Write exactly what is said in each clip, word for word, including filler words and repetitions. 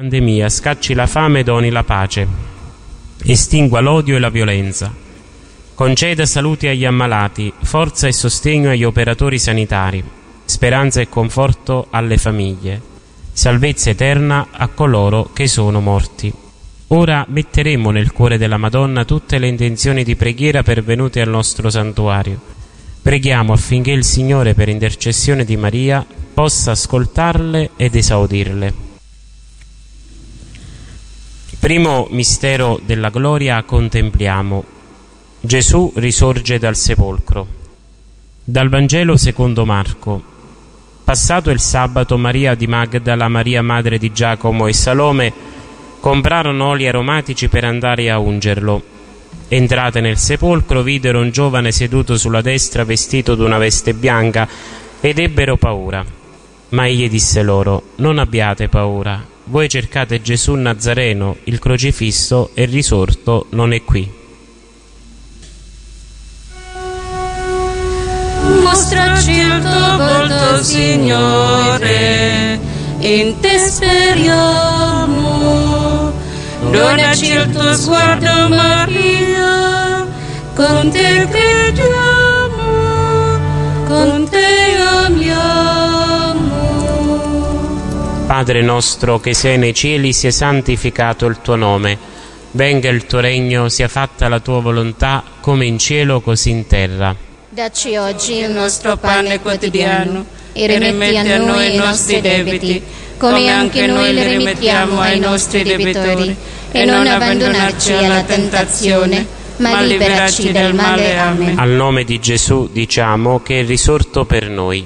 Pandemia, scacci la fame e doni la pace, estingua l'odio e la violenza, conceda salute agli ammalati, forza e sostegno agli operatori sanitari, speranza e conforto alle famiglie, salvezza eterna a coloro che sono morti. Ora metteremo nel cuore della Madonna tutte le intenzioni di preghiera pervenute al nostro santuario. Preghiamo affinché il Signore, per intercessione di Maria, possa ascoltarle ed esaudirle. Primo mistero della gloria contempliamo. Gesù risorge dal sepolcro. Dal Vangelo secondo Marco. Passato il sabato, Maria di Magdala, Maria madre di Giacomo e Salome comprarono oli aromatici per andare a ungerlo. Entrate nel sepolcro, videro un giovane seduto sulla destra vestito d'una veste bianca ed ebbero paura. Ma egli disse loro: non abbiate paura. Voi cercate Gesù Nazareno, il crocifisso, e risorto non è qui. Mostraci il tuo volto, Signore, in te speriamo. Donaci il tuo sguardo, Maria, con te crediamo, con te amiamo. Padre nostro che sei nei cieli, sia santificato il tuo nome. Venga il tuo regno, sia fatta la tua volontà, come in cielo così in terra. Dacci oggi il nostro pane quotidiano e rimetti a noi i nostri debiti, come anche noi li rimettiamo ai nostri debitori, e non abbandonarci alla tentazione, ma liberaci dal male. Amen. Al nome di Gesù diciamo che è risorto per noi.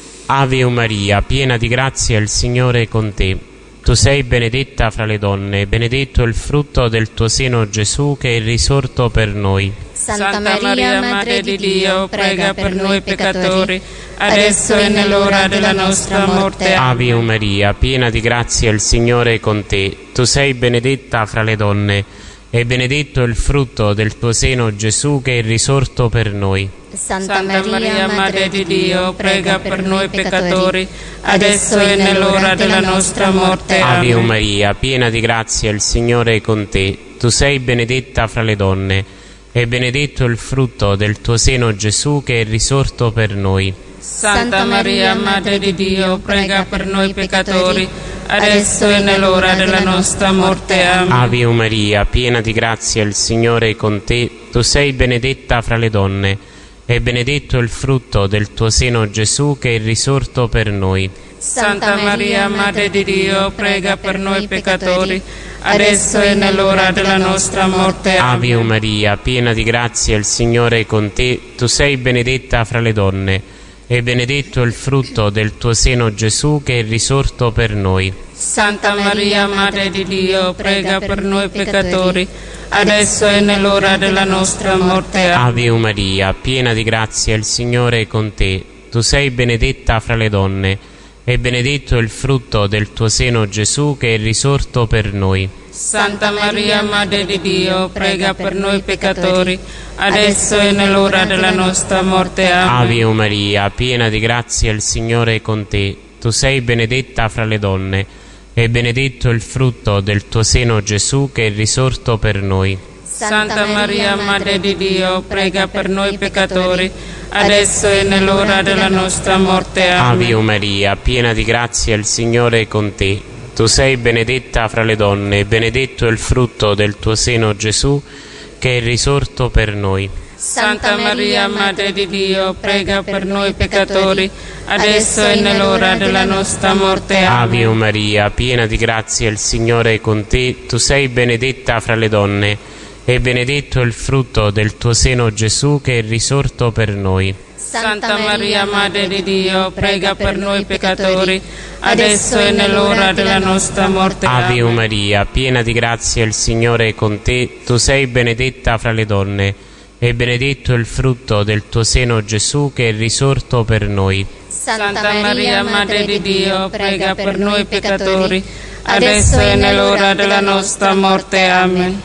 Ave Maria, piena di grazia, il Signore è con te. Tu sei benedetta fra le donne, benedetto il frutto del tuo seno Gesù, che è risorto per noi. Santa Maria, Madre di Dio, prega per noi peccatori, adesso e nell'ora della nostra morte. Ave Maria, piena di grazia, il Signore è con te. Tu sei benedetta fra le donne, e benedetto il frutto del tuo seno Gesù, che è risorto per noi. Santa Maria, Madre di Dio, prega per noi peccatori, adesso e nell'ora della nostra morte. Ave Maria, piena di grazia, il Signore è con te. Tu sei benedetta fra le donne, e benedetto il frutto del tuo seno Gesù, che è risorto per noi. Santa Maria, Madre di Dio, prega per noi peccatori, adesso e nell'ora della nostra morte. Amen. Ave Maria, piena di grazia, il Signore è con te. Tu sei benedetta fra le donne, e benedetto il frutto del tuo seno Gesù, che è risorto per noi. Santa Maria, Madre di Dio, prega per noi peccatori, adesso e nell'ora della nostra morte. Ave Maria, piena di grazia, il Signore è con te. Tu sei benedetta fra le donne, e benedetto il frutto del tuo seno Gesù, che è risorto per noi. Santa Maria, Madre di Dio, prega per noi peccatori, adesso e nell'ora della nostra morte. Ave Maria, piena di grazia, il Signore è con te. Tu sei benedetta fra le donne, e benedetto il frutto del tuo seno Gesù, che è risorto per noi. Santa Maria, Madre di Dio, prega per noi peccatori, adesso e nell'ora della nostra morte. Amen. Ave Maria, piena di grazia, il Signore è con te. Tu sei benedetta fra le donne, e benedetto il frutto del tuo seno Gesù, che è risorto per noi. Santa Maria, Madre di Dio, prega per noi peccatori, adesso e nell'ora della nostra morte. Amen. Ave Maria, piena di grazia, il Signore è con te. Tu sei benedetta fra le donne, e benedetto il frutto del tuo seno Gesù, che è risorto per noi. Santa Maria, Madre di Dio, prega per noi peccatori, adesso e nell'ora della nostra morte. Ave Maria, piena di grazia, il Signore è con te. Tu sei benedetta fra le donne, e benedetto il frutto del tuo seno Gesù, che è risorto per noi. Santa Maria, Madre di Dio, prega per noi peccatori, adesso e nell'ora della nostra morte. Ave Maria, piena di grazia, il Signore è con te. Tu sei benedetta fra le donne, e benedetto il frutto del tuo seno Gesù, che è risorto per noi. Santa Maria, Madre di Dio, prega per noi peccatori, adesso e nell'ora della nostra morte. Amen.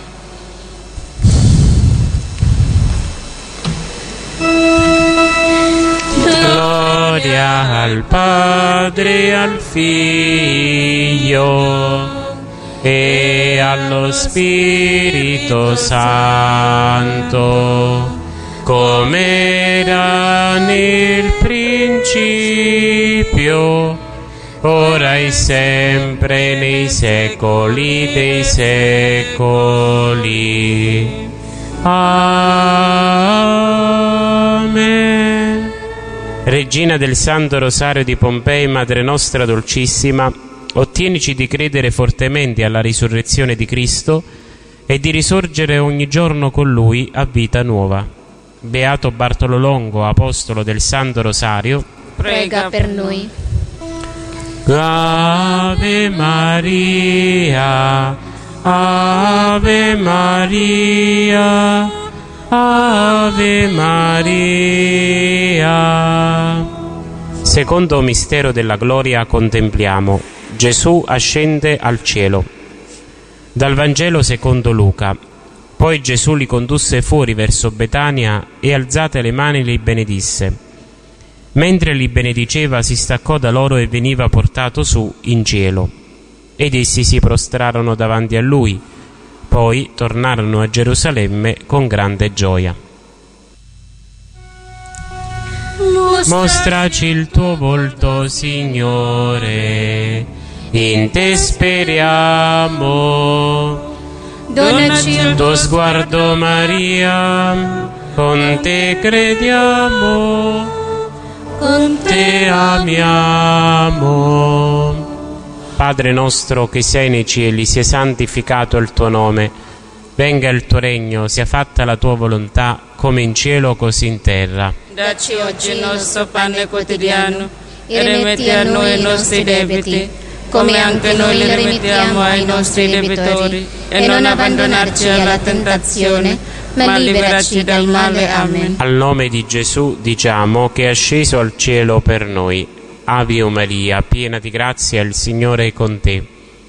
Gloria al Padre, al Figlio e allo Spirito Santo, come era nel principio, ora e sempre, nei secoli dei secoli. Amen. Regina del Santo Rosario di Pompei, Madre nostra dolcissima, ottienici di credere fortemente alla risurrezione di Cristo e di risorgere ogni giorno con Lui a vita nuova. Beato Bartolo Longo, apostolo del Santo Rosario, prega per noi. Ave Maria, Ave Maria, Ave Maria. Secondo mistero della gloria contempliamo Gesù ascende al cielo. Dal Vangelo secondo Luca. Poi Gesù li condusse fuori verso Betania e alzate le mani li benedisse. Mentre li benediceva si staccò da loro e veniva portato su in cielo. Ed essi si prostrarono davanti a lui. Poi tornarono a Gerusalemme con grande gioia. Mostraci il tuo volto, Signore, in te speriamo. Donaci il tuo sguardo, Maria, con te crediamo, con te amiamo. Padre nostro che sei nei cieli, sia santificato il tuo nome, venga il tuo regno, sia fatta la tua volontà, come in cielo così in terra. Dacci oggi il nostro pane quotidiano e rimetti a noi i nostri debiti, come anche noi li rimettiamo ai nostri debitori, e non abbandonarci alla tentazione, ma liberaci dal male. Amen. Al nome di Gesù diciamo che è sceso al cielo per noi. Ave Maria, piena di grazia, il Signore è con te.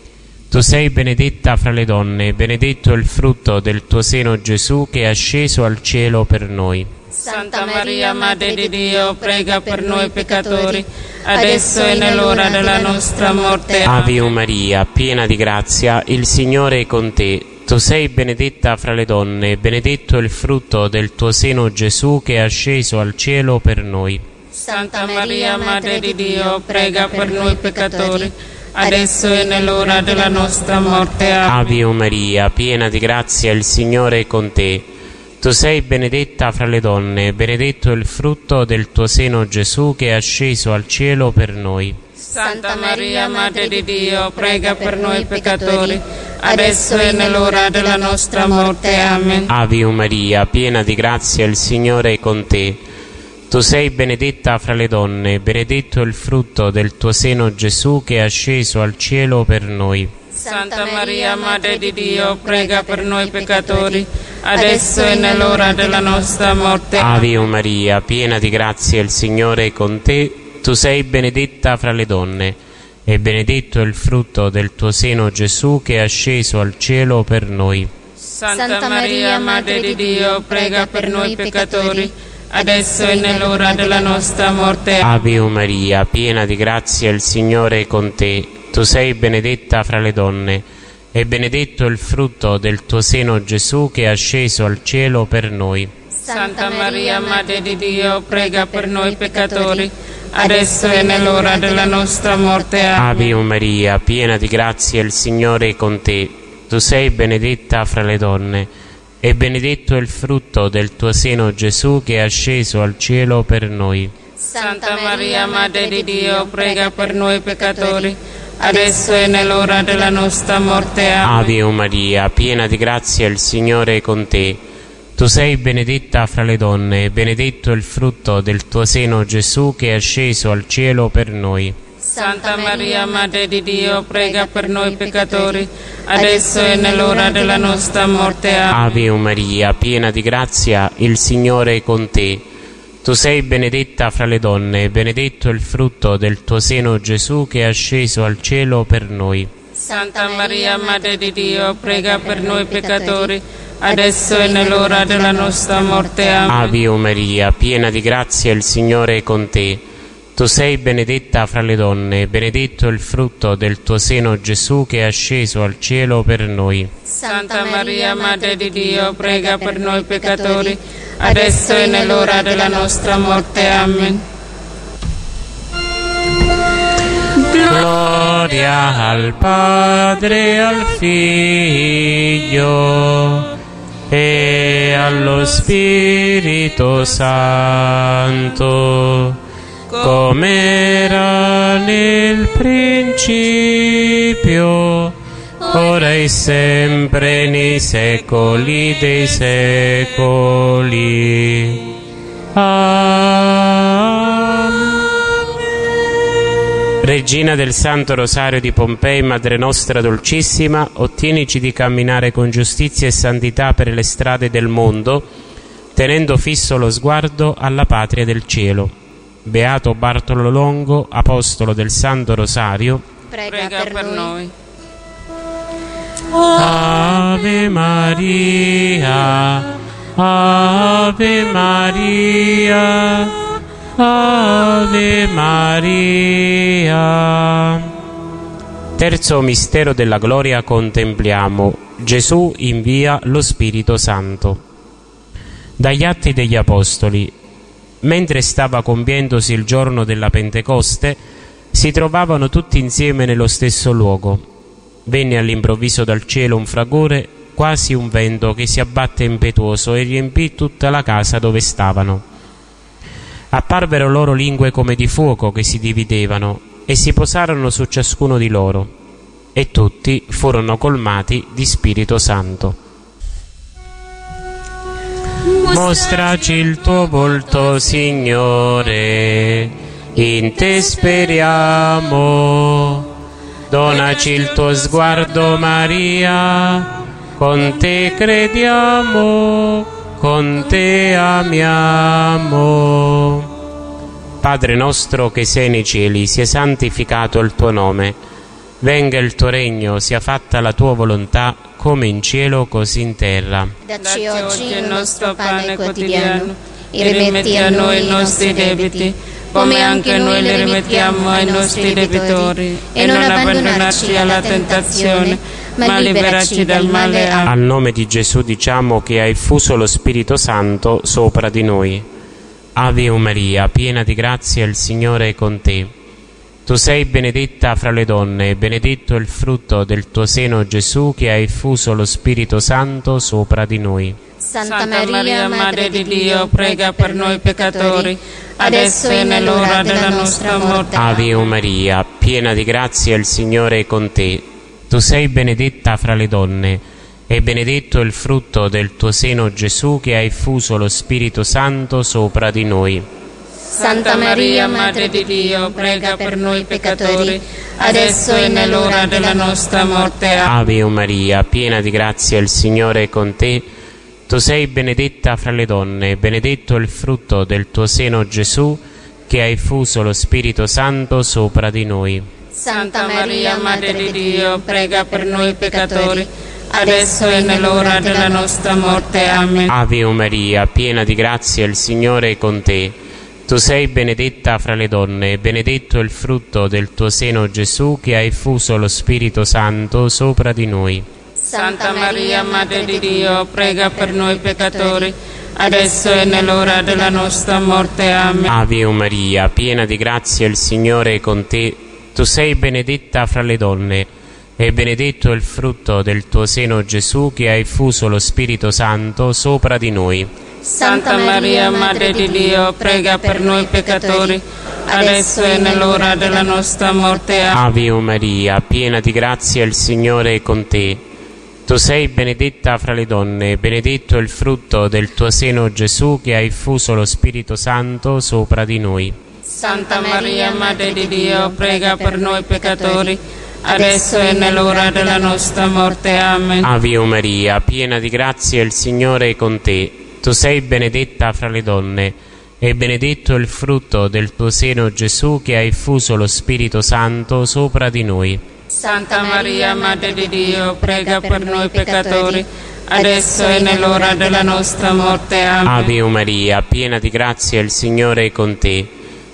Tu sei benedetta fra le donne, benedetto il frutto del tuo seno Gesù, che è sceso al cielo per noi. Santa Maria, Madre di Dio, prega per noi peccatori, adesso e nell'ora della nostra morte. Ave Maria, piena di grazia, il Signore è con te. Tu sei benedetta fra le donne, benedetto il frutto del tuo seno Gesù, che è asceso al cielo per noi. Santa Maria, Madre di Dio, prega per noi peccatori, adesso e nell'ora della nostra morte. Ave Maria, piena di grazia, il Signore è con te. Tu sei benedetta fra le donne, benedetto il frutto del tuo seno Gesù, che è asceso al cielo per noi. Santa Maria, Madre di Dio, prega per noi peccatori, adesso e nell'ora della nostra morte. Amen. Ave Maria, piena di grazia, il Signore è con te. Tu sei benedetta fra le donne, benedetto il frutto del tuo seno Gesù, che è asceso al cielo per noi. Santa Maria, Madre di Dio, prega per noi peccatori, adesso e nell'ora della nostra morte. Ave Maria, piena di grazia, il Signore è con te. Tu sei benedetta fra le donne, e benedetto il frutto del tuo seno Gesù, che è asceso al cielo per noi. Santa Maria, Madre di Dio, prega per noi peccatori, adesso e nell'ora della nostra morte. Ave Maria, piena di grazia, il Signore è con te. Tu sei benedetta fra le donne, e benedetto il frutto del tuo seno Gesù, che è asceso al cielo per noi. Santa Maria, Madre di Dio, prega per noi peccatori, adesso e nell'ora della nostra morte. Ave Maria, piena di grazia, il Signore è con te. Tu sei benedetta fra le donne, e benedetto il frutto del tuo seno Gesù, che è asceso al cielo per noi. Santa Maria, Madre di Dio, prega per noi peccatori, adesso e nell'ora della nostra morte. Ave Maria, piena di grazia, il Signore è con te. Tu sei benedetta fra le donne, e benedetto il frutto del tuo seno Gesù, che è asceso al cielo per noi. Santa Maria, Madre di Dio, prega per noi peccatori, adesso e nell'ora della nostra morte. Ave Maria, piena di grazia, il Signore è con te. Tu sei benedetta fra le donne, e benedetto il frutto del tuo seno Gesù, che è asceso al cielo per noi. Santa Maria, Madre di Dio, prega per noi peccatori, adesso e nell'ora della nostra morte. Amen. Ave Maria, piena di grazia, il Signore è con te. Tu sei benedetta fra le donne, e benedetto il frutto del tuo seno, Gesù, che è asceso al cielo per noi. Santa Maria, Madre di Dio, prega per noi peccatori, adesso e nell'ora della nostra morte. Amen. Gloria al Padre, al Figlio e allo Spirito Santo, come era nel principio, ora e sempre, nei secoli dei secoli. Amen. Regina del Santo Rosario di Pompei, Madre nostra dolcissima, ottienici di camminare con giustizia e santità per le strade del mondo, tenendo fisso lo sguardo alla patria del cielo. Beato Bartolo Longo, apostolo del Santo Rosario, prega, prega per, per noi. Ave Maria, Ave Maria, Ave Maria. Terzo mistero della gloria contempliamo. Gesù invia lo Spirito Santo. Dagli Atti degli Apostoli. Mentre stava compiendosi il giorno della Pentecoste, si trovavano tutti insieme nello stesso luogo. Venne all'improvviso dal cielo un fragore, quasi un vento che si abbatte impetuoso e riempì tutta la casa dove stavano. Apparvero loro lingue come di fuoco che si dividevano e si posarono su ciascuno di loro, e tutti furono colmati di Spirito Santo. Mostraci il tuo volto, Signore, in te speriamo. Donaci il tuo sguardo, Maria, con te crediamo, con te amiamo. Padre nostro che sei nei cieli, sia santificato il tuo nome. Venga il tuo regno, sia fatta la tua volontà, come in cielo così in terra. Dacci oggi il nostro pane quotidiano e rimetti a noi i nostri debiti, come anche noi li rimettiamo ai nostri debitori, e non abbandonarci alla tentazione, ma liberaci dal male. Amen. Al nome di Gesù diciamo che hai fuso lo Spirito Santo sopra di noi. Ave Maria, piena di grazia, il Signore è con te. Tu sei benedetta fra le donne, e benedetto il frutto del tuo seno, Gesù, che hai fuso lo Spirito Santo sopra di noi. Santa Maria, Madre di Dio, prega per noi peccatori, adesso e nell'ora della nostra morte. Ave Maria, piena di grazia, il Signore è con te. Tu sei benedetta fra le donne, e benedetto il frutto del tuo seno, Gesù, che hai fuso lo Spirito Santo sopra di noi. Santa Maria, Madre di Dio, prega per noi peccatori, adesso e nell'ora della nostra morte. Ave Maria, piena di grazia, il Signore è con te. Tu sei benedetta fra le donne, e benedetto il frutto del tuo seno, Gesù, che hai fuso lo Spirito Santo sopra di noi. Santa Maria, Madre di Dio, prega per noi peccatori, adesso e nell'ora della nostra morte. Amen. Ave Maria, piena di grazia, il Signore è con te. Tu sei benedetta fra le donne, e benedetto il frutto del tuo seno, Gesù, che hai fuso lo Spirito Santo sopra di noi. Santa Maria, Madre di Dio, prega per noi peccatori, adesso e nell'ora della nostra morte. Amen. Ave Maria, piena di grazia, il Signore è con te. Tu sei benedetta fra le donne, e benedetto il frutto del tuo seno, Gesù, che hai fuso lo Spirito Santo sopra di noi. Santa Maria, Madre di Dio, prega per noi peccatori, adesso e nell'ora della nostra morte. Ave Maria, piena di grazia, il Signore è con te. Tu sei benedetta fra le donne, e benedetto il frutto del tuo seno, Gesù, che hai fuso lo Spirito Santo sopra di noi. Santa Maria, Madre di Dio, prega per noi peccatori, adesso e nell'ora della nostra morte. Amen. Ave Maria, piena di grazia, il Signore è con te. Tu sei benedetta fra le donne, e benedetto il frutto del tuo seno, Gesù, che hai fuso lo Spirito Santo sopra di noi. Santa Maria, Madre di Dio, prega per noi peccatori, adesso e nell'ora della nostra morte. Amen. Ave Maria, piena di grazia, il Signore è con te.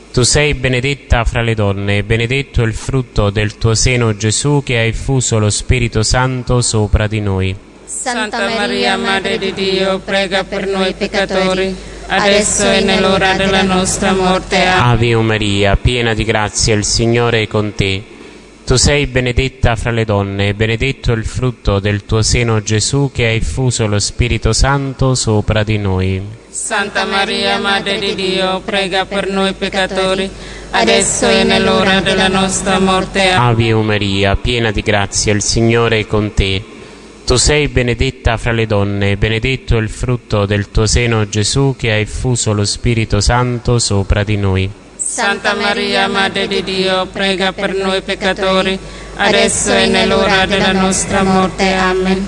Tu sei benedetta fra le donne e benedetto il frutto del tuo seno, Gesù, che ha effuso lo Spirito Santo sopra di noi. Santa Maria, Madre di Dio, prega per noi peccatori, adesso e nell'ora della nostra morte. Amen. Ave Maria, piena di grazia, il Signore è con te. Tu sei benedetta fra le donne e benedetto il frutto del tuo seno, Gesù, che ha effuso lo Spirito Santo sopra di noi. Santa Maria, Madre di Dio, prega per noi peccatori, adesso e nell'ora della nostra morte. Amen. Ave Maria, piena di grazia, il Signore è con te. Tu sei benedetta fra le donne e benedetto il frutto del tuo seno, Gesù, che ha effuso lo Spirito Santo sopra di noi. Santa Maria, Madre di Dio, prega per noi peccatori, adesso e nell'ora della nostra morte. Amen.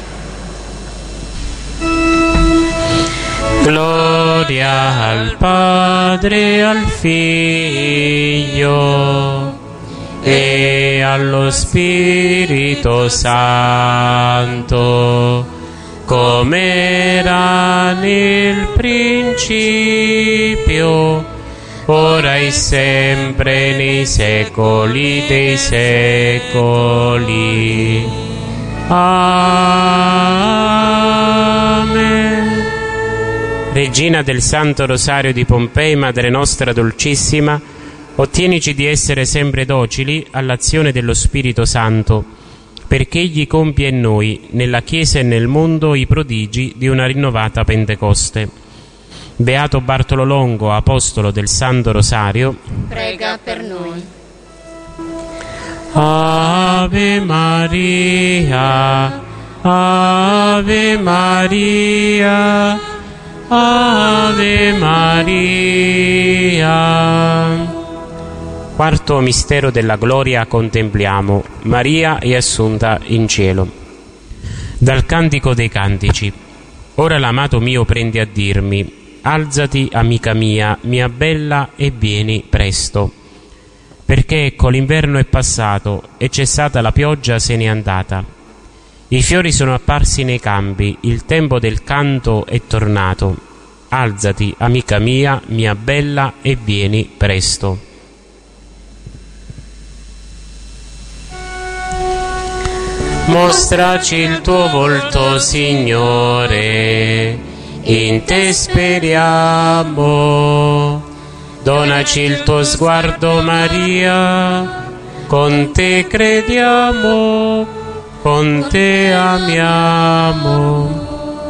Gloria al Padre, al Figlio e allo Spirito Santo, come era nel principio, ora e sempre, nei secoli dei secoli. Amen. Regina del Santo Rosario di Pompei, Madre nostra dolcissima, ottienici di essere sempre docili all'azione dello Spirito Santo, perché Egli compie in noi, nella Chiesa e nel mondo, i prodigi di una rinnovata Pentecoste. Beato Bartolo Longo, apostolo del Santo Rosario, prega per noi. Ave Maria, Ave Maria, Ave Maria. Quarto mistero della gloria contempliamo. Maria è assunta in cielo. Dal Cantico dei Cantici. Ora l'amato mio prende a dirmi: alzati, amica mia, mia bella, e vieni presto. Perché ecco l'inverno è passato e cessata la pioggia se n'è andata. I fiori sono apparsi nei campi, il tempo del canto è tornato. Alzati, amica mia, mia bella, e vieni presto. Mostraci il tuo volto, Signore, in te speriamo. Donaci il tuo sguardo, Maria, con te crediamo, con te amiamo.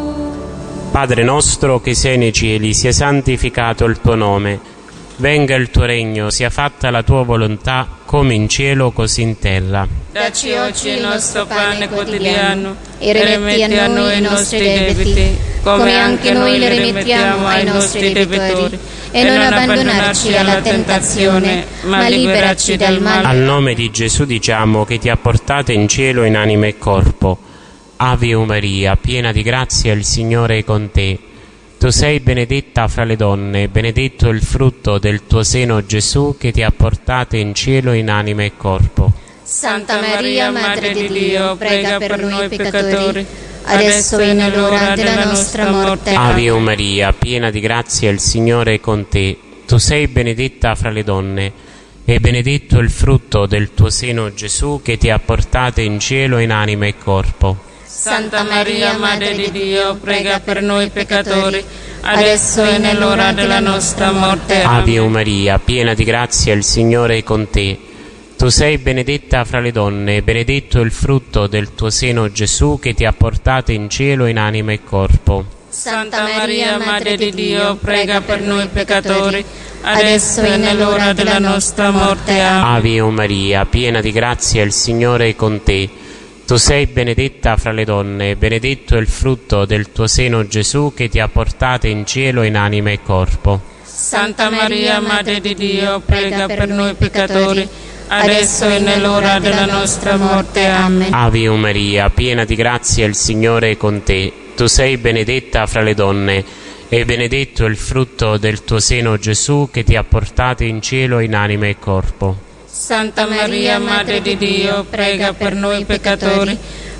Padre nostro che sei nei cieli, sia santificato il tuo nome. Venga il tuo regno, sia fatta la tua volontà, come in cielo così in terra. Dacci oggi il nostro pane quotidiano e rimetti a noi i nostri debiti, come anche noi li rimettiamo ai nostri debitori, e non abbandonarci alla tentazione, ma liberaci dal male. Al nome di Gesù diciamo che ti ha portato in cielo in anima e corpo. Ave Maria, piena di grazia, il Signore è con te. Tu sei benedetta fra le donne, benedetto il frutto del tuo seno, Gesù, che ti ha portato in cielo in anima e corpo. Santa Maria, Madre di Dio, prega per noi peccatori, adesso e nell'ora della nostra morte. Ave Maria, piena di grazia, il Signore è con te. Tu sei benedetta fra le donne, e benedetto il frutto del tuo seno, Gesù, che ti ha portato in cielo in anima e corpo. Santa Maria, Madre di Dio, prega per noi peccatori, adesso e nell'ora della nostra morte. Ave Maria, piena di grazia, il Signore è con te. Tu sei benedetta fra le donne, e benedetto il frutto del tuo seno, Gesù, che ti ha portato in cielo in anima e corpo. Santa Maria, Madre di Dio, prega per noi peccatori, adesso e nell'ora della nostra morte. Ave Maria, piena di grazia, il Signore è con te. Tu sei benedetta fra le donne, e benedetto il frutto del tuo seno, Gesù, che ti ha portato in cielo in anima e corpo. Santa Maria, Madre di Dio, prega per noi peccatori, adesso e nell'ora della nostra morte. Amen. Ave Maria, piena di grazia, il Signore è con te. Tu sei benedetta fra le donne, e benedetto il frutto del tuo seno, Gesù, che ti ha portato in cielo in anima e corpo. Santa Maria, Madre di Dio, prega per noi peccatori,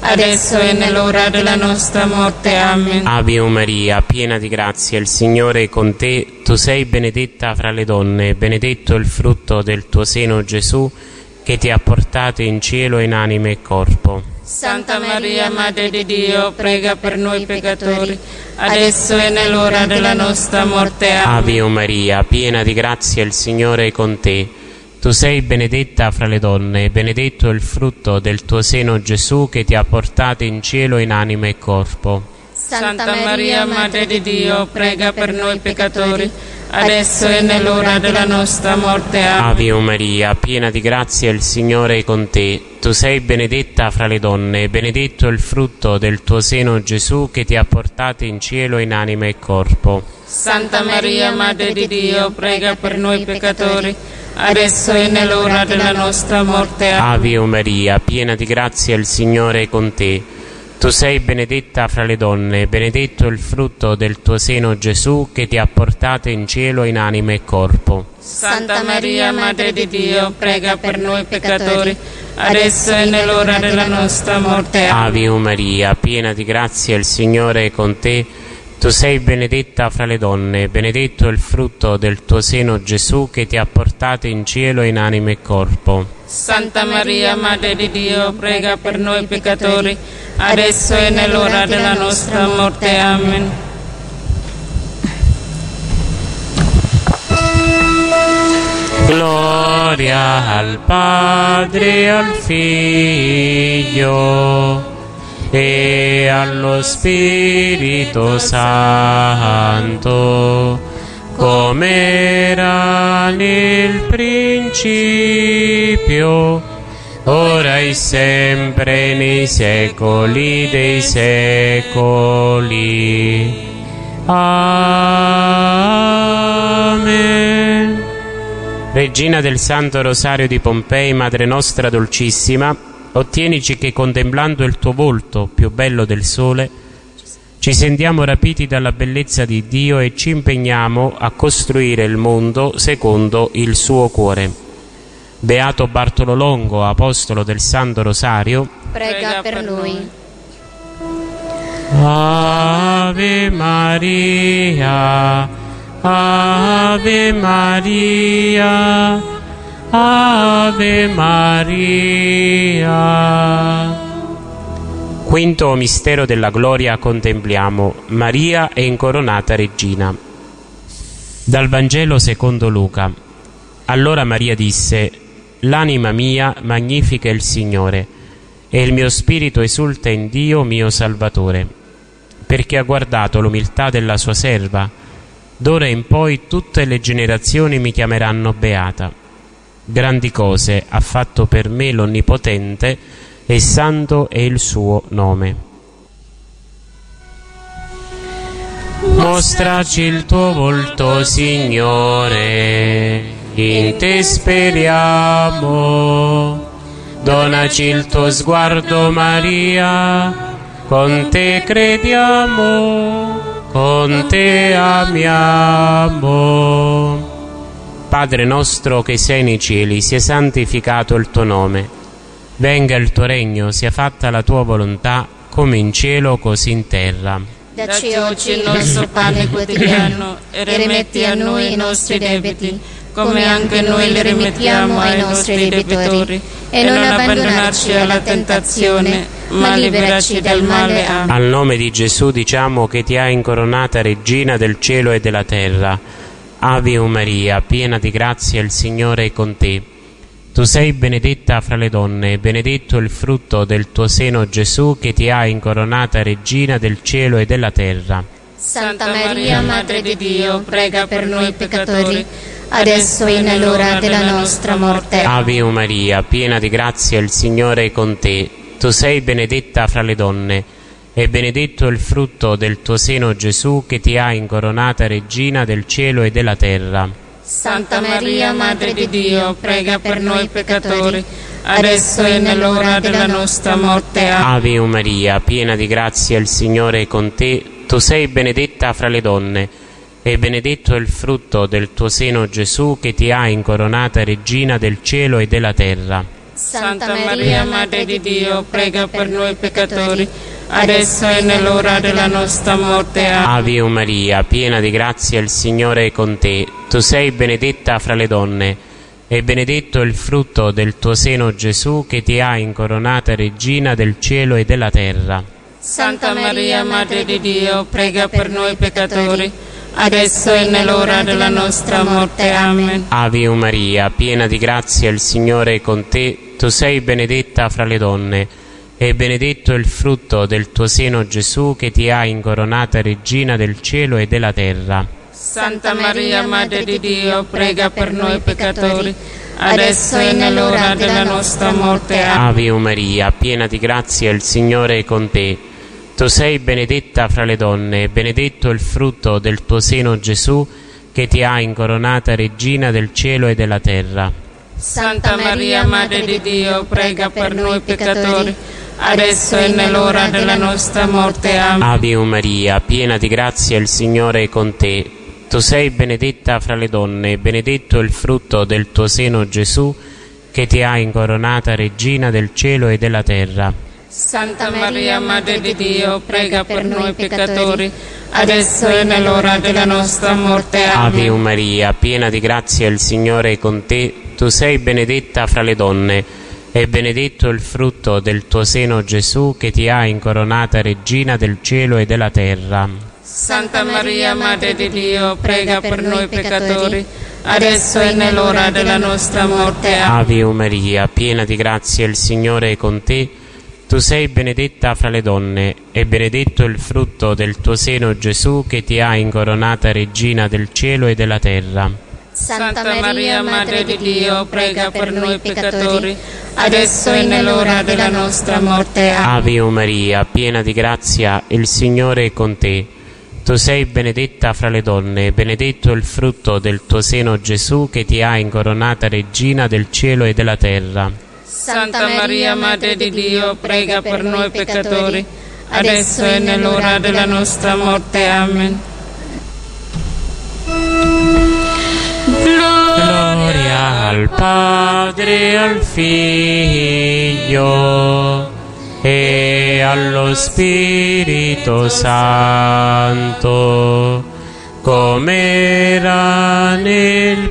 adesso e nell'ora della nostra morte. Amen. Ave Maria, piena di grazia, il Signore è con te. Tu sei benedetta fra le donne, benedetto il frutto del tuo seno, Gesù, che ti ha portato in cielo in anima e corpo. Santa Maria, Madre di Dio, prega per noi peccatori, adesso e nell'ora della nostra morte. Amen. Ave Maria, piena di grazia, il Signore è con te. Tu sei benedetta fra le donne, benedetto il frutto del tuo seno, Gesù, che ti ha portato in cielo in anima e corpo. Santa Maria, Madre di Dio, prega per noi peccatori, adesso e nell'ora della nostra morte. Amen. Ave Maria, piena di grazia, il Signore è con te. Tu sei benedetta fra le donne, benedetto il frutto del tuo seno, Gesù, che ti ha portato in cielo in anima e corpo. Santa Maria, Madre di Dio, prega per noi peccatori, adesso e nell'ora della nostra morte. Amen. Ave Maria, piena di grazia, il Signore è con te. Tu sei benedetta fra le donne, benedetto il frutto del tuo seno, Gesù, che ti ha portato in cielo in anima e corpo. Santa Maria, Madre di Dio, prega per noi peccatori, adesso e nell'ora della nostra morte. Amen. Ave Maria, piena di grazia, il Signore è con te. Tu sei benedetta fra le donne, benedetto il frutto del tuo seno, Gesù, che ti ha portato in cielo in anima e corpo. Santa Maria, Madre di Dio, prega per noi peccatori, adesso e nell'ora della nostra morte. Amen. Gloria al Padre, al Figlio e allo Spirito Santo, come era nel principio, ora e sempre, nei secoli dei secoli. Amen. Regina del Santo Rosario di Pompei, Madre nostra dolcissima, ottienici che, contemplando il tuo volto più bello del sole, ci sentiamo rapiti dalla bellezza di Dio e ci impegniamo a costruire il mondo secondo il suo cuore. Beato Bartolo Longo, apostolo del Santo Rosario, prega per noi. Ave Maria, Ave Maria, Ave Maria. Quinto mistero della gloria contempliamo. Maria è incoronata regina. Dal Vangelo secondo Luca. Allora Maria disse: l'anima mia magnifica il Signore, e il mio spirito esulta in Dio mio Salvatore, perché ha guardato l'umiltà della sua serva. D'ora in poi tutte le generazioni mi chiameranno beata. Grandi cose ha fatto per me l'Onnipotente, e santo è il suo nome. Mostraci il tuo volto, Signore, in te speriamo. Donaci il tuo sguardo, Maria, con te crediamo, con te amiamo. Padre nostro che sei nei cieli, sia santificato il tuo nome. Venga il tuo regno, sia fatta la tua volontà, come in cielo così in terra. Dacci oggi il nostro pane quotidiano e rimetti a noi i nostri debiti, come anche noi li rimettiamo ai nostri debitori, e non abbandonarci alla tentazione, ma liberaci dal male. Amen. Al nome di Gesù diciamo che ti ha incoronata regina del cielo e della terra. Ave Maria, piena di grazia, il Signore è con te. Tu sei benedetta fra le donne, benedetto il frutto del tuo seno, Gesù, che ti ha incoronata regina del cielo e della terra. Santa Maria, Madre di Dio, prega per noi peccatori, adesso e nell'ora della nostra morte. Ave Maria, piena di grazia, il Signore è con te. Tu sei benedetta fra le donne, e benedetto il frutto del tuo seno, Gesù, che ti ha incoronata regina del cielo e della terra. Santa Maria, Madre di Dio, prega per noi peccatori, adesso e nell'ora della nostra morte. Amen. Ave Maria, piena di grazia, il Signore è con te. Tu sei benedetta fra le donne, e benedetto il frutto del tuo seno, Gesù, che ti ha incoronata regina del cielo e della terra. Santa Maria, Madre di Dio, prega per noi peccatori, adesso e nell'ora della nostra morte. Amen. Ave Maria, piena di grazia, il Signore è con te. Tu sei benedetta fra le donne, e benedetto il frutto del tuo seno, Gesù, che ti ha incoronata regina del cielo e della terra. Santa Maria, Madre di Dio, prega per noi peccatori, adesso e nell'ora della nostra morte. Amen. Ave Maria, piena di grazia, il Signore è con te. Tu sei benedetta fra le donne, e benedetto il frutto del tuo seno, Gesù, che ti ha incoronata regina del cielo e della terra. Santa Maria, Madre di Dio, prega per noi peccatori, adesso e nell'ora della nostra morte. Ave Maria, piena di grazia, il Signore è con te. Tu sei benedetta fra le donne, e benedetto il frutto del tuo seno, Gesù, che ti ha incoronata regina del cielo e della terra. Santa Maria, Madre di Dio, prega per noi peccatori, adesso e nell'ora della nostra morte. Amen. Ave Maria, piena di grazia, il Signore è con te. Tu sei benedetta fra le donne, e benedetto il frutto del tuo seno, Gesù, che ti ha incoronata regina del cielo e della terra. Santa Maria, Madre di Dio, prega per noi peccatori, adesso e nell'ora della nostra morte. Amen. Ave Maria, piena di grazia, il Signore è con te. Tu sei benedetta fra le donne, e benedetto il frutto del tuo seno, Gesù, che ti ha incoronata regina del cielo e della terra. Santa Maria, Madre di Dio, prega per noi peccatori, adesso e nell'ora della nostra morte. Ave Maria, piena di grazia, il Signore è con te. Tu sei benedetta fra le donne, e benedetto il frutto del tuo seno, Gesù, che ti ha incoronata regina del cielo e della terra. Santa Maria, Madre di Dio, prega per noi peccatori, adesso e nell'ora della nostra morte. Ave Maria, piena di grazia, il Signore è con te. Tu sei benedetta fra le donne, e benedetto il frutto del tuo seno, Gesù, che ti ha incoronata regina del cielo e della terra. Santa Maria, Madre di Dio, prega per noi peccatori, adesso e nell'ora della nostra morte. Amen. Gloria al Padre, al Figlio e allo Spirito Santo, come era nel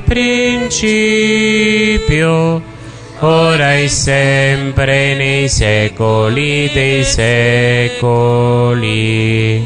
principio, ora e sempre, nei secoli dei secoli.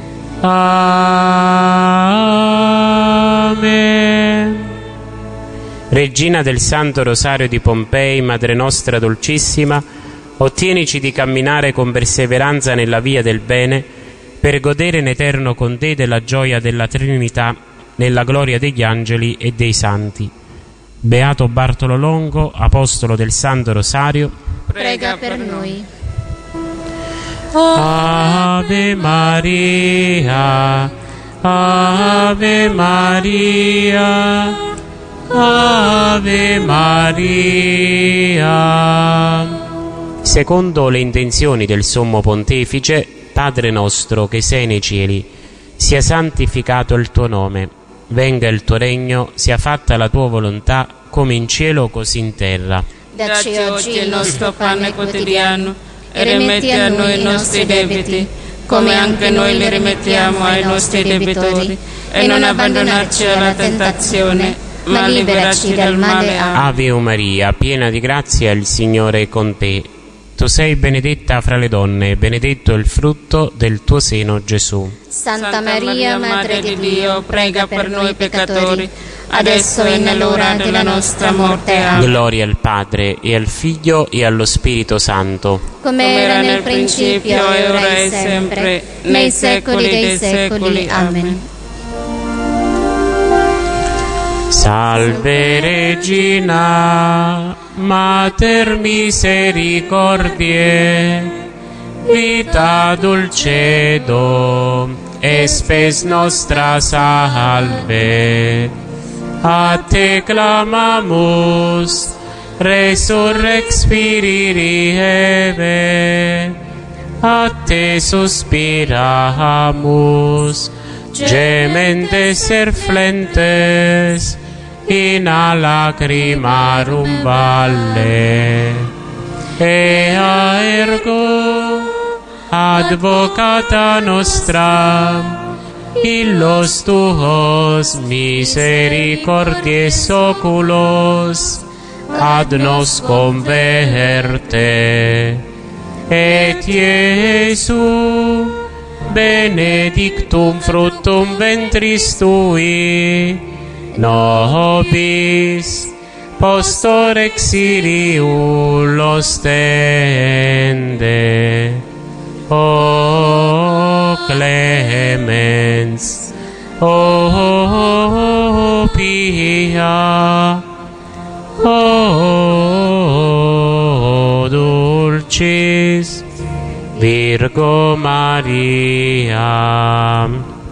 Amen. Regina del Santo Rosario di Pompei, Madre nostra dolcissima, ottienici di camminare con perseveranza nella via del bene, per godere in eterno con te della gioia della Trinità, nella gloria degli angeli e dei santi. Beato Bartolo Longo, apostolo del Santo Rosario, prega per noi. Ave Maria, Ave Maria, Ave Maria. Secondo le intenzioni del Sommo Pontefice, Padre nostro che sei nei cieli, sia santificato il tuo nome, venga il tuo regno, sia fatta la tua volontà, come in cielo così in terra. Dacci oggi il nostro pane quotidiano, e rimetti a noi i nostri debiti, come anche noi li rimettiamo ai nostri debitori, e non abbandonarci alla tentazione, ma liberaci dal male. Ave Maria, piena di grazia, il Signore è con te. Tu sei benedetta fra le donne, e benedetto il frutto del tuo seno, Gesù. Santa Maria, Madre di Dio, prega per noi peccatori, adesso e nell'ora della nostra morte. Amen. Gloria al Padre, e al Figlio, e allo Spirito Santo, come era nel principio, e ora e sempre, nei secoli dei secoli. Amen. Salve Regina, Mater misericordiae, vita dulcedo, e spes nostra salve. A te clamamus, resurrex spiriti eve, a te suspiramus, gementes serflentes, in a lacrimarum valle. ea ergo advocata nostra, illos tuos misericordies oculos ad nos converte, et Iesu benedictum fructum ventris tui, nobis postor exilium ostende. O clemens, o pia, o dulcis Virgo Maria.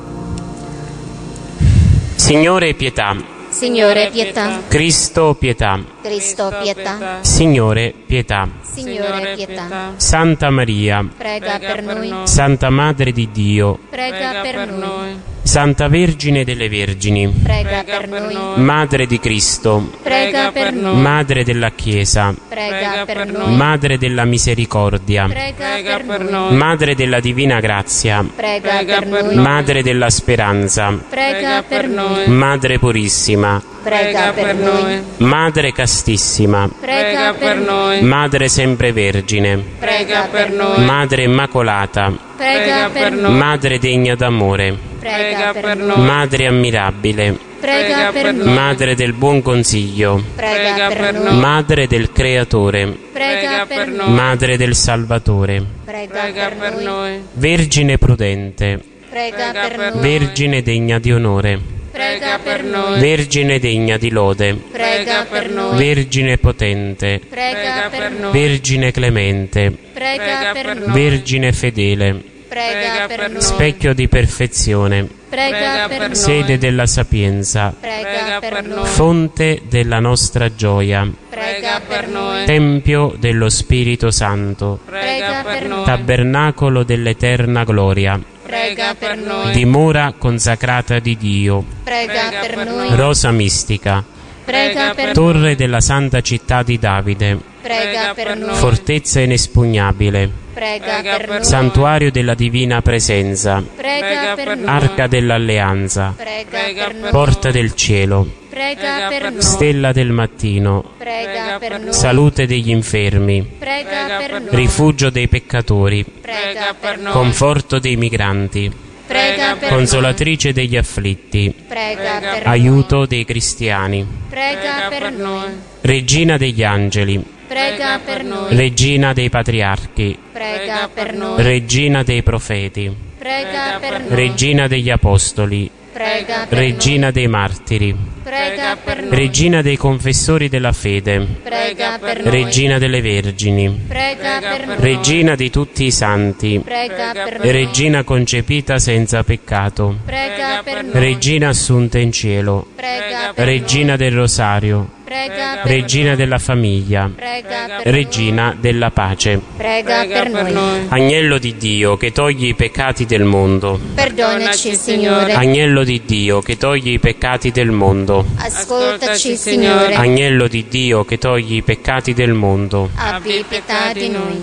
Signore pietà. Signore pietà. Cristo pietà. Cristo pietà. Signore pietà. Signore pietà. Santa Maria, Prega per noi. Santa Madre di Dio, Prega per noi. Santa Vergine delle Vergini, Prega per noi. Madre di Cristo, Prega per noi. Madre della Chiesa, Prega per noi. Madre della Misericordia, Prega per noi. Madre della Divina Grazia, Prega per noi. Madre della Speranza, Prega per noi. Madre Purissima, Prega per noi. Madre Castissima, Prega per noi. Madre Sempre Vergine, Prega per noi. Madre Immacolata, Prega per noi. Madre degna d'amore, Prega per noi. Madre ammirabile, Prega per noi. Madre del buon consiglio, Prega per noi. Madre del Creatore, Prega per noi. Madre del Salvatore, Prega per noi. Vergine prudente, Prega per noi. Vergine degna di onore, Prega per noi. Vergine degna di lode, Prega per noi. Vergine potente, Prega per noi. Vergine clemente, Prega per noi. Vergine fedele, Prega per noi. specchio di perfezione, Prega per noi. sede della sapienza, Prega per noi. fonte della nostra gioia, Prega per noi. tempio dello Spirito Santo, Prega per noi. tabernacolo dell'eterna gloria, Prega per noi. dimora consacrata di Dio, Prega per noi. rosa mistica, Prega per noi. torre della santa città di Davide, Prega per noi. fortezza inespugnabile, Prega per noi. santuario della divina presenza, Prega per noi. arca dell'alleanza, Prega per noi. porta del cielo, Prega per noi. stella del mattino, Prega per noi. salute degli infermi, Prega per noi. rifugio dei peccatori, Prega per noi. conforto dei migranti, Prega per consolatrice degli afflitti, noi. Prega per aiuto dei cristiani, noi. Prega per noi. regina degli angeli, Prega per noi. regina dei patriarchi, Prega per noi. regina dei profeti, Prega per noi. regina degli apostoli, Prega per regina dei martiri, noi. Prega per noi. regina dei confessori della fede, Prega per noi. regina delle vergini, Prega per noi. regina di tutti i santi, Prega per noi. regina concepita senza peccato, Prega per noi. regina assunta in cielo, Prega per regina del rosario, Prega per regina della famiglia, Prega per regina della pace. Prega per noi. Agnello di Dio che togli i peccati del mondo, Perdonaci, Signore. agnello di Dio che togli i peccati del mondo, Ascoltaci, Signore. agnello di Dio che togli i peccati del mondo. Abbi pietà di noi.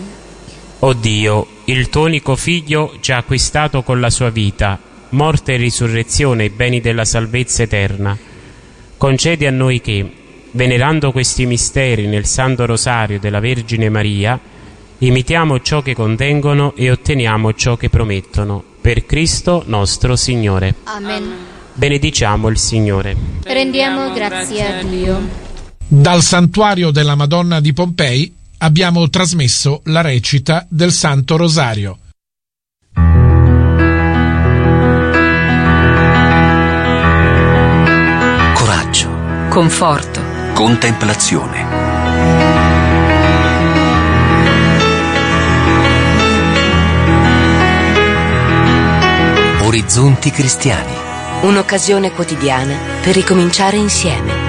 O Dio, il tuo unico Figlio ci ha acquistato con la sua vita, morte e risurrezione, i beni della salvezza eterna. Concedi a noi che, venerando questi misteri nel Santo Rosario della Vergine Maria, imitiamo ciò che contengono e otteniamo ciò che promettono. Per Cristo nostro Signore. Amen. Benediciamo il Signore. Rendiamo grazie a Dio. Dal santuario della Madonna di Pompei abbiamo trasmesso la recita del Santo Rosario. Coraggio, conforto, contemplazione. Orizzonti cristiani. un'occasione quotidiana per ricominciare insieme.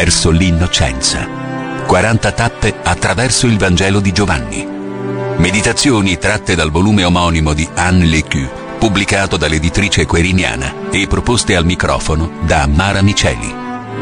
verso l'innocenza. quaranta tappe attraverso il Vangelo di Giovanni. Meditazioni tratte dal volume omonimo di Anne Lecu, pubblicato dall'editrice Queriniana e proposte al microfono da Mara Miceli.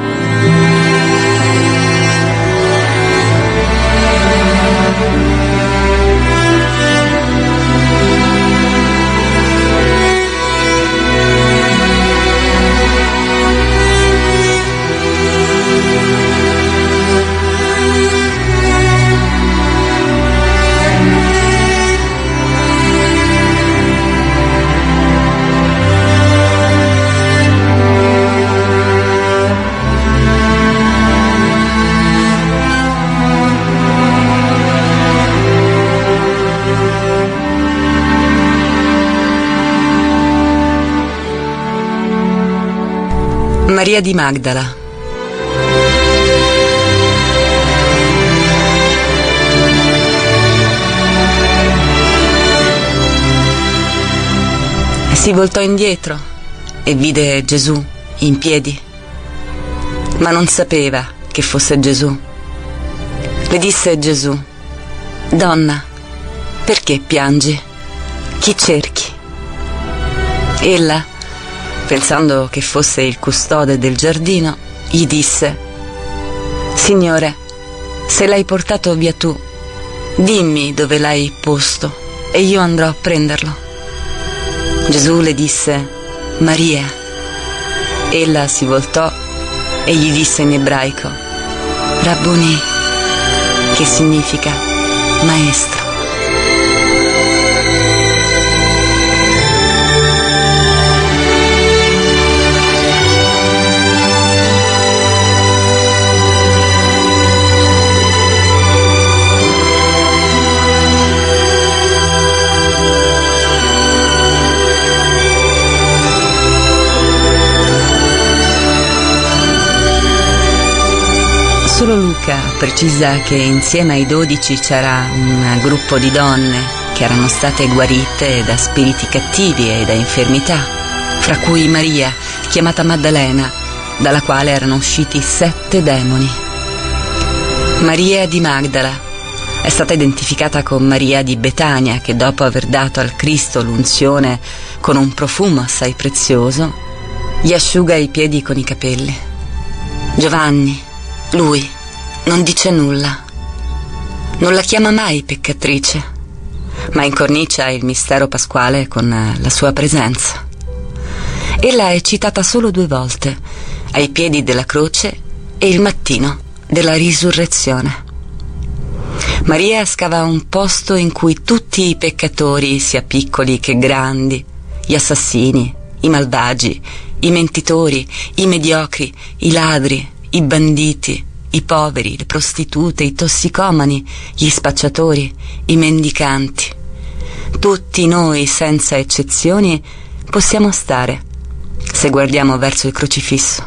Maria di Magdala. Si voltò indietro e vide Gesù in piedi, ma non sapeva che fosse Gesù. Le disse Gesù: «Donna, perché piangi? Chi cerchi?» Ella, pensando che fosse il custode del giardino, gli disse: «Signore, se l'hai portato via tu, dimmi dove l'hai posto e io andrò a prenderlo». Gesù le disse: «Maria». Ella si voltò e gli disse in ebraico: «Rabboni», che significa maestro. Solo Luca precisa che insieme ai dodici c'era un gruppo di donne che erano state guarite da spiriti cattivi e da infermità, fra cui Maria, chiamata Maddalena, dalla quale erano usciti sette demoni. Maria di Magdala è stata identificata con Maria di Betania, che dopo aver dato al Cristo l'unzione con un profumo assai prezioso, gli asciuga i piedi con i capelli. Giovanni, lui, non dice nulla, non la chiama mai peccatrice, ma incornicia il mistero pasquale con la sua presenza. Ella è citata solo due volte, ai piedi della croce e il mattino della risurrezione. Maria scava un posto in cui tutti i peccatori, sia piccoli che grandi, gli assassini, i malvagi, i mentitori, i mediocri, i ladri, i banditi, i poveri, le prostitute, i tossicomani, gli spacciatori, i mendicanti. Tutti noi, senza eccezioni, possiamo stare se guardiamo verso il crocifisso.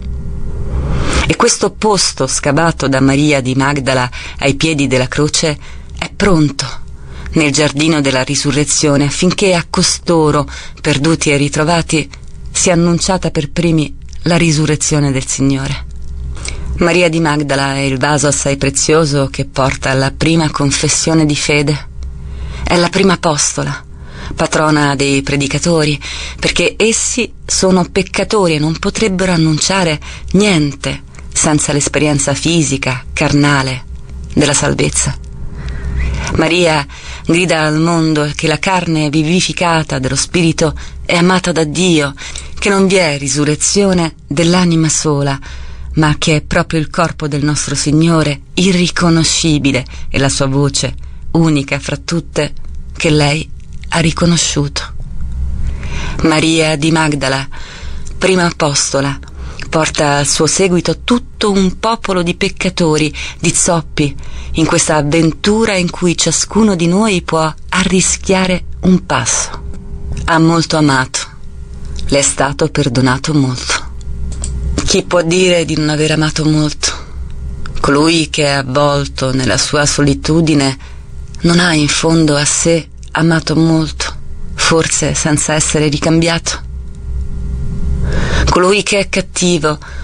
E questo posto scavato da Maria di Magdala ai piedi della croce è pronto nel giardino della risurrezione, affinché a costoro, perduti e ritrovati, sia annunciata per primi la risurrezione del Signore. Maria di Magdala è il vaso assai prezioso che porta alla prima confessione di fede. È la prima apostola, patrona dei predicatori, perché essi sono peccatori e non potrebbero annunciare niente senza l'esperienza fisica, carnale, della salvezza. Maria grida al mondo che la carne vivificata dello Spirito è amata da Dio, che non vi è risurrezione dell'anima sola, ma che è proprio il corpo del nostro Signore, irriconoscibile, e la sua voce, unica fra tutte, che lei ha riconosciuto. Maria di Magdala, prima apostola, porta al suo seguito tutto un popolo di peccatori, di zoppi, in questa avventura in cui ciascuno di noi può arrischiare un passo. Ha molto amato, le è stato perdonato molto. Chi può dire di non aver amato molto? Colui che è avvolto nella sua solitudine non ha in fondo a sé amato molto, forse senza essere ricambiato? Colui che è cattivo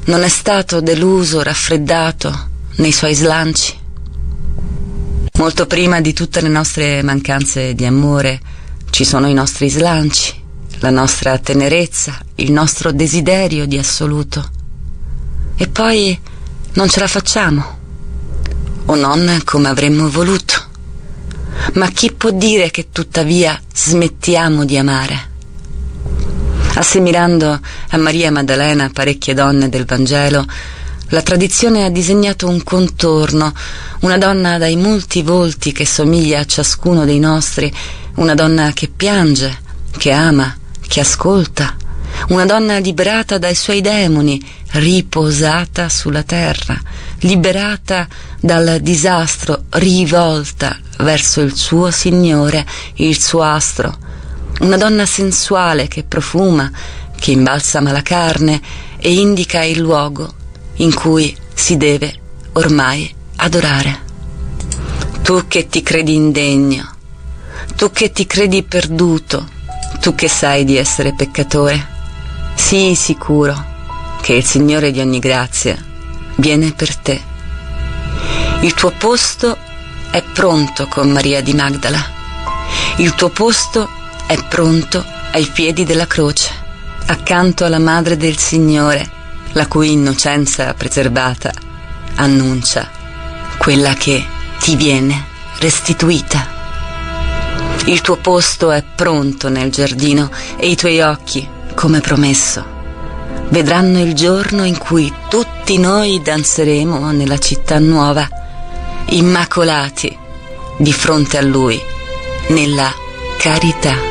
non è stato deluso, raffreddato nei suoi slanci. Molto prima di tutte le nostre mancanze di amore ci sono i nostri slanci, la nostra tenerezza, il nostro desiderio di assoluto. E poi non ce la facciamo, o non come avremmo voluto. Ma chi può dire che tuttavia smettiamo di amare? Assimilando a Maria Maddalena parecchie donne del Vangelo, la tradizione ha disegnato un contorno, una donna dai molti volti che somiglia a ciascuno dei nostri, una donna che piange, che ama, che ascolta, una donna liberata dai suoi demoni, riposata sulla terra, liberata dal disastro, rivolta verso il suo Signore, il suo astro, una donna sensuale che profuma, che imbalsama la carne e indica il luogo in cui si deve ormai adorare. Tu che ti credi indegno, tu che ti credi perduto, tu che sai di essere peccatore, sii sicuro che il Signore di ogni grazia viene per te. Il tuo posto è pronto con Maria di Magdala. Il tuo posto è pronto ai piedi della croce, accanto alla Madre del Signore, la cui innocenza preservata annuncia quella che ti viene restituita. Il tuo posto è pronto nel giardino e i tuoi occhi, come promesso, vedranno il giorno in cui tutti noi danzeremo nella città nuova, immacolati di fronte a Lui, nella carità.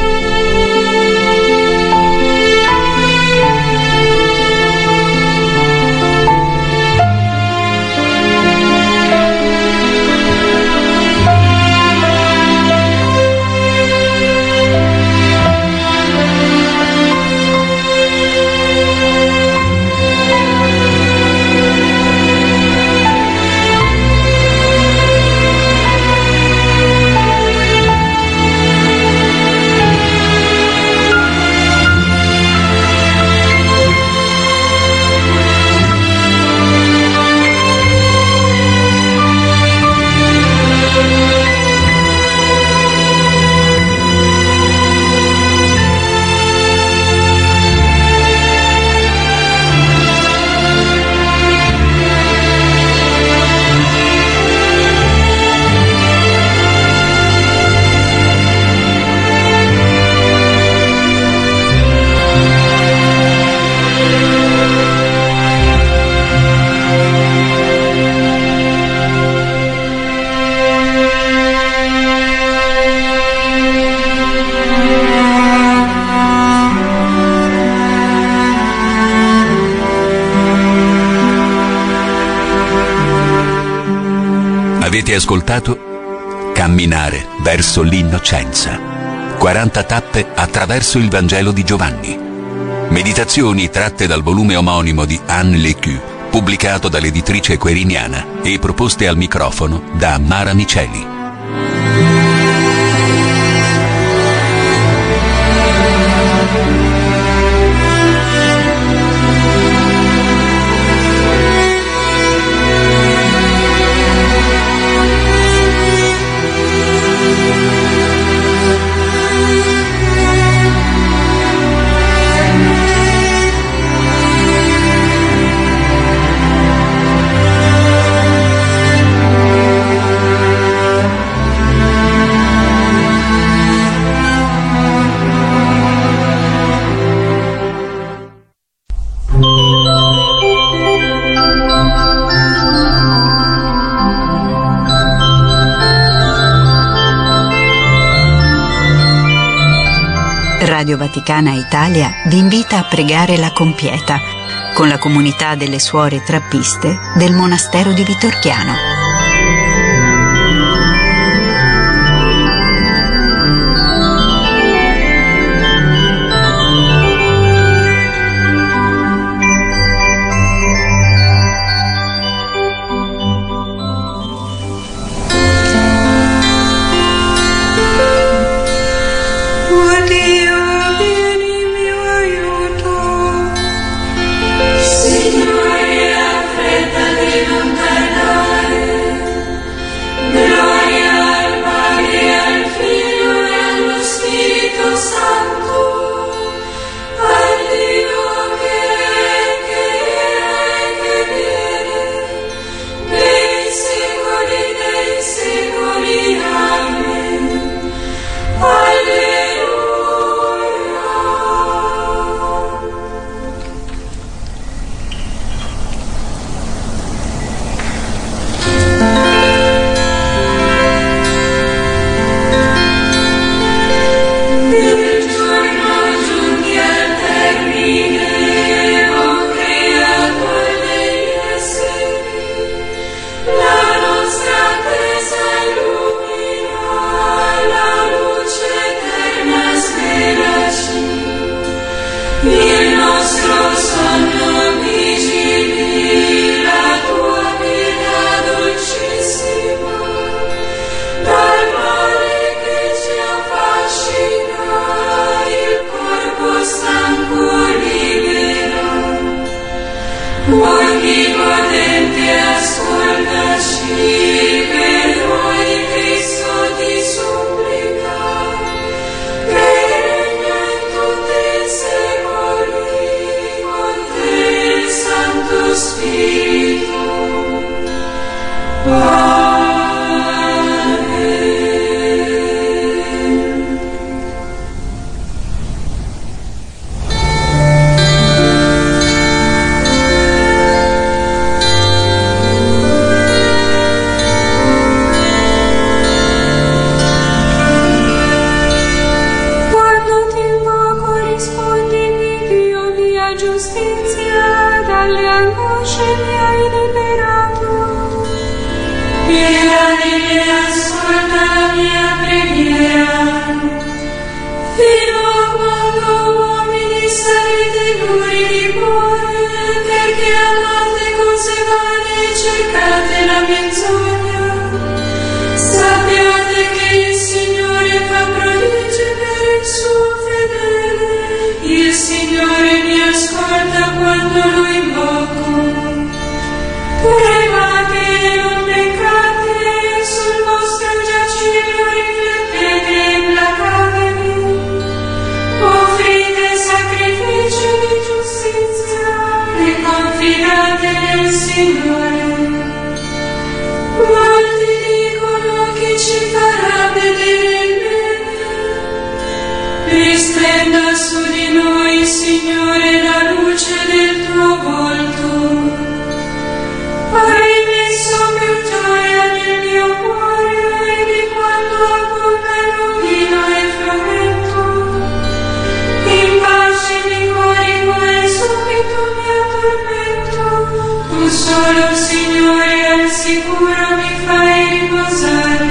Avete ascoltato Camminare verso l'innocenza. quaranta tappe attraverso il Vangelo di Giovanni. Meditazioni tratte dal volume omonimo di Anne Lecue, pubblicato dall'editrice Queriniana e proposte al microfono da Mara Miceli. Radio Vaticana Italia vi invita a pregare la Compieta con la comunità delle suore trappiste del monastero di Vitorchiano. Signore Onnipotente, ascoltaci, per noi Cristo ti supplica, che regna in tutti i secoli con te il Santo Spirito. Risplenda su di noi, Signore, la luce del tuo volto. Hai messo più gioia nel mio cuore di quanto accompagno vino e frumento. In pace mi corico e subito mi addormento. Tu solo, Signore, al sicuro mi fai riposare.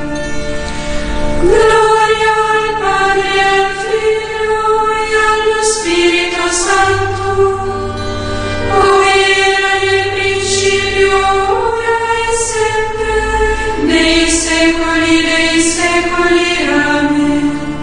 Gloria al Padre, al Figlio e allo Spirito Santo, come era nel principio, ora e sempre, nei secoli dei secoli. Amen.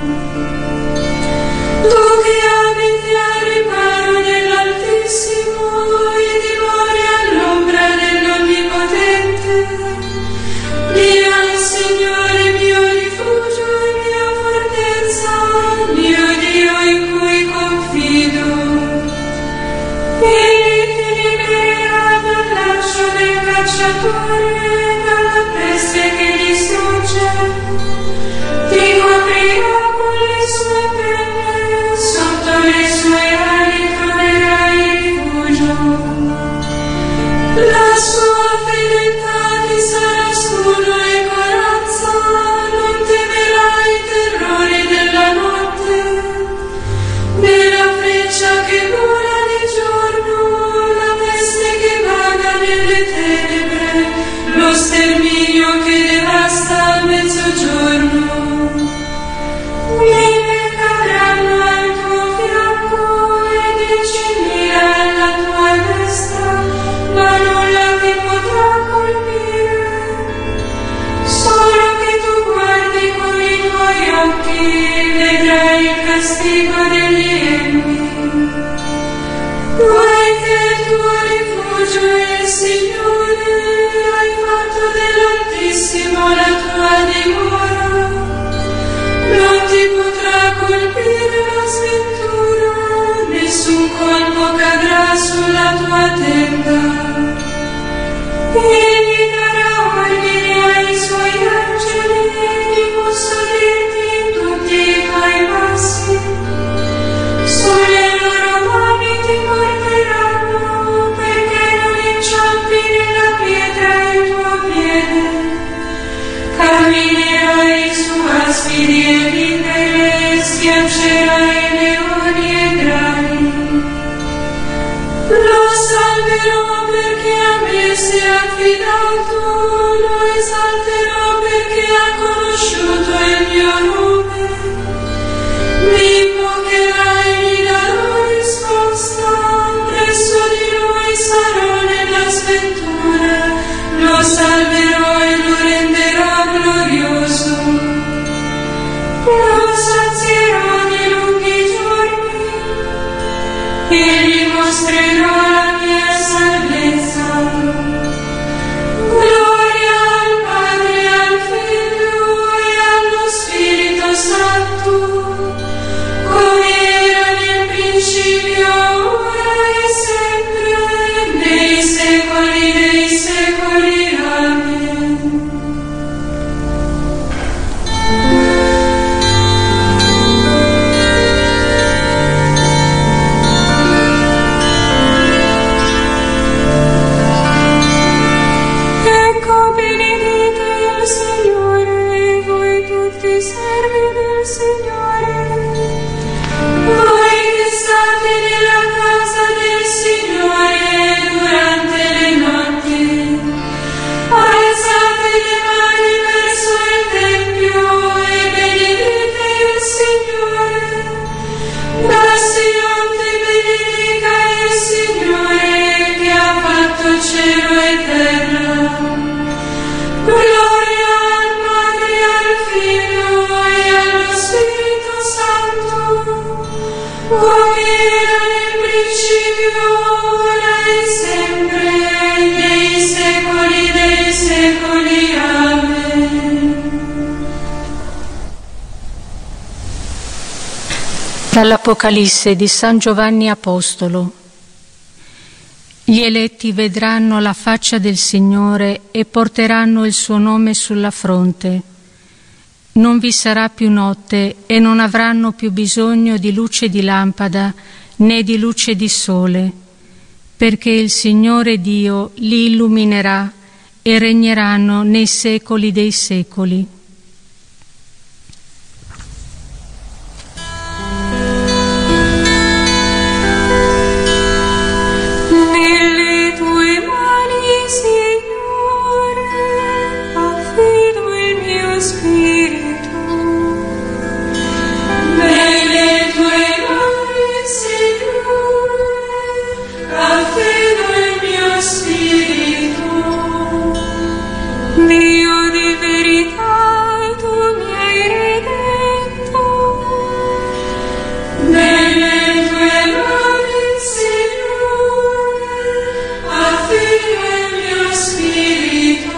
Tu che abiti al riparo dell'Altissimo e dimori all'ombra dell'Onnipotente, di al Signore mio rifugio e mia fortezza, mio Dio in cui confido. Egli ti libererà dal laccio del cacciatore e dalla peste che distrugge. Ti coprirà con le sue penne, sotto le sue ali troverai rifugio. La sua fedeltà ti sarà scudo e corazza, non temerai i terrori della notte, né la freccia che vola di giorno, la peste che vaga nelle tenebre, lo sterminio che devasta a mezzogiorno. Mille cadranno al tuo fianco e diecimila alla tua destra, ma nulla ti potrà colpire. Solo che tu guardi con i tuoi occhi, vedrai il castigo degli empi. Poiché il tuo rifugio è il Signore, hai fatto dell'Altissimo la tua dimora. Non ti potrà colpire la sventura, nessun colpo cadrà sulla tua tenda. Egli darà ordine ai suoi angeli di custodirti in tutti i tuoi passi. Sulle loro mani ti porteranno, perché non inciampi nella pietra il tuo piede. Camminerai su aspidi e vipere, schiaccerai leoni e draghi. Lo salverò perché a me si è affidato, lo esalterò perché ha conosciuto il mio nome. Mi invocherà e gli darò risposta, presso di lui sarò nella sventura, lo salverò e lo renderò glorioso. Lo sazierò di lunghi giorni e gli mostrerò la mia salvezza. Dall'Apocalisse di San Giovanni Apostolo. Gli eletti vedranno la faccia del Signore e porteranno il suo nome sulla fronte. Non vi sarà più notte e non avranno più bisogno di luce di lampada né di luce di sole, perché il Signore Dio li illuminerà e regneranno nei secoli dei secoli. Dio di verità, tu mi hai redento. Nelle tue mani, Signore, affido il mio spirito.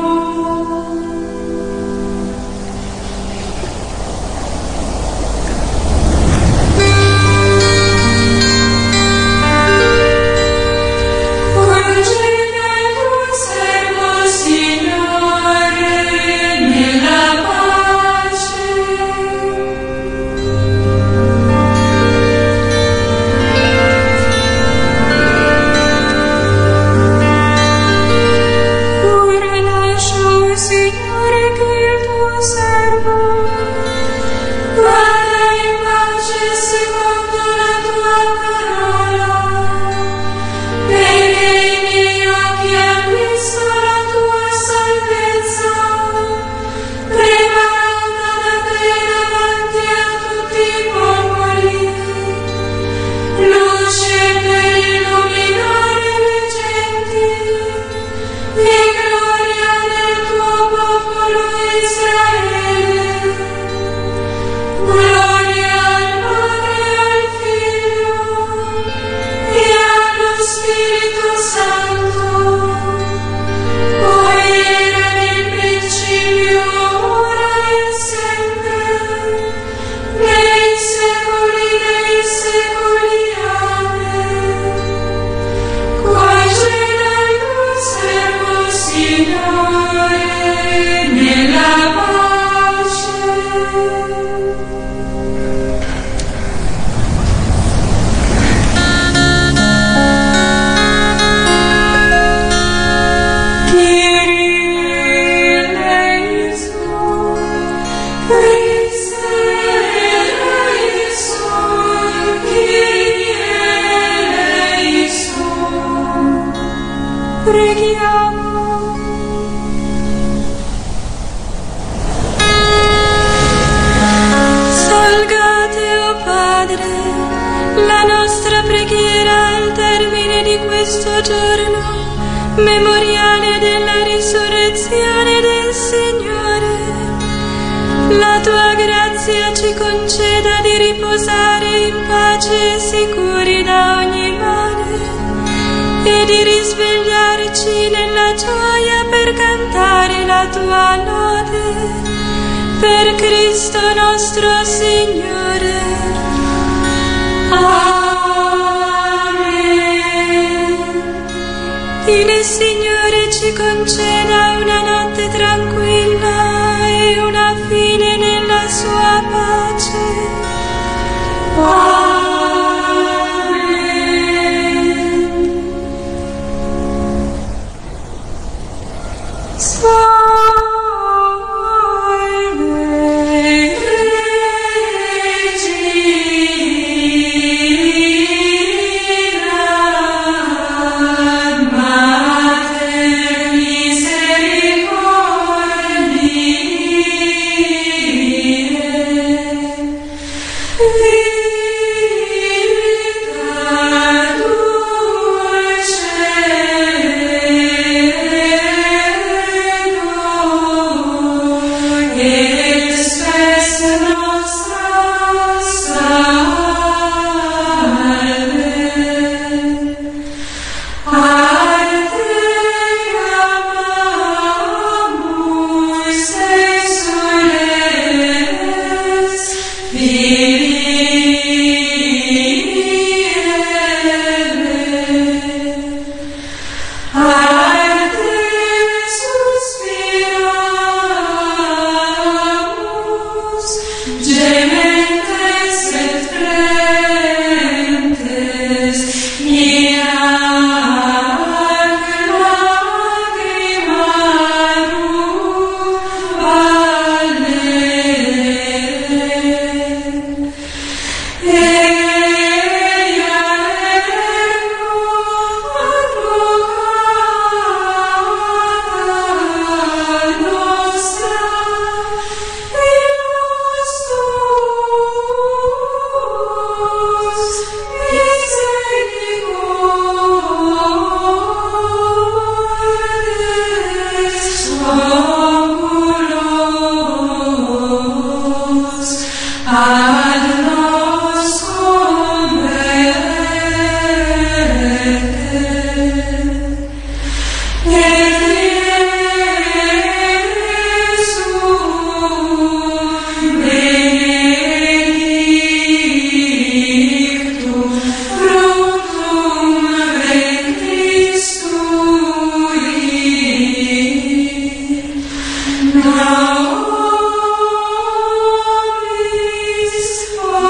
Memoriale della risurrezione del Signore, la tua grazia ci conceda di riposare in pace e sicuri da ogni male e di risvegliarci nella gioia per cantare la tua lode. Per Cristo nostro Signore. Amen. Il Signore ci conceda una notte tranquilla e una fine nella sua pace. Amen. Salve Regina. Ad